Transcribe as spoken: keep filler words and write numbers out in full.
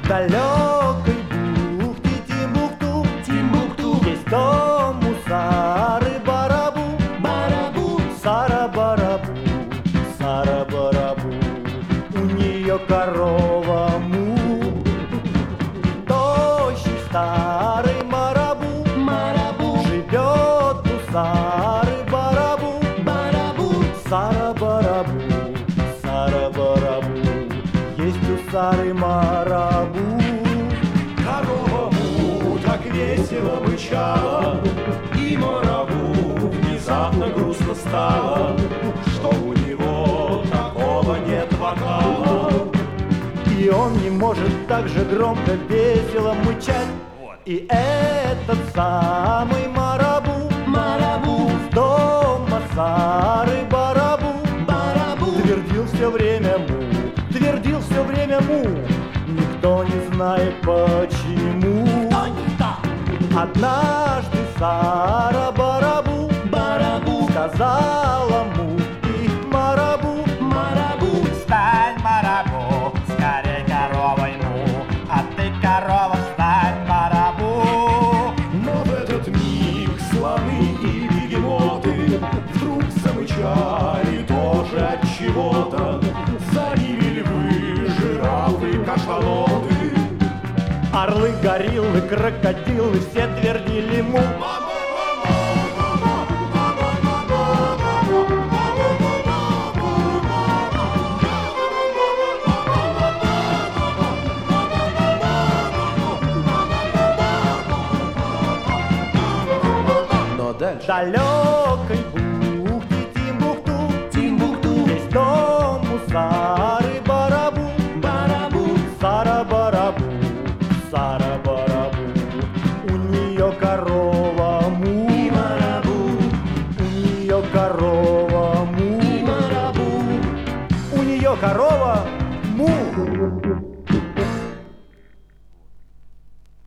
далекой бухте Тимбукту, Тимбукту, есть дом у Сары Барабу, Барабу, Сара Барабу, Сара Барабу, у нее корова му. Тощий старый Марабу, Марабу, живет у Сары Барабу, Барабу, Сара Барабу, Сара Барабу, есть у Сары Марабу. Корова му так весело мычала, и Марабу внезапно грустно стало, что у него такого нет вокала. И он не может так же громко, весело мычать. И этот самый Марабу, Марабу, с дома Сары Барабу, Барабу, твердил все время му, твердил все время му. Никто не знает почему. кто никто, Однажды Сара Барабу, Барабу, сказала му и Марабу, Марабу, стань, Марабу, скорей коровой му, а ты, корова, стань, Марабу. Но в этот миг слоны и бегемоты вдруг замычали тоже от чего-то. Завили львы, жирафы, кашалоты. Орлы, гориллы, крокодилы, все твердили му. Но дальше Далекой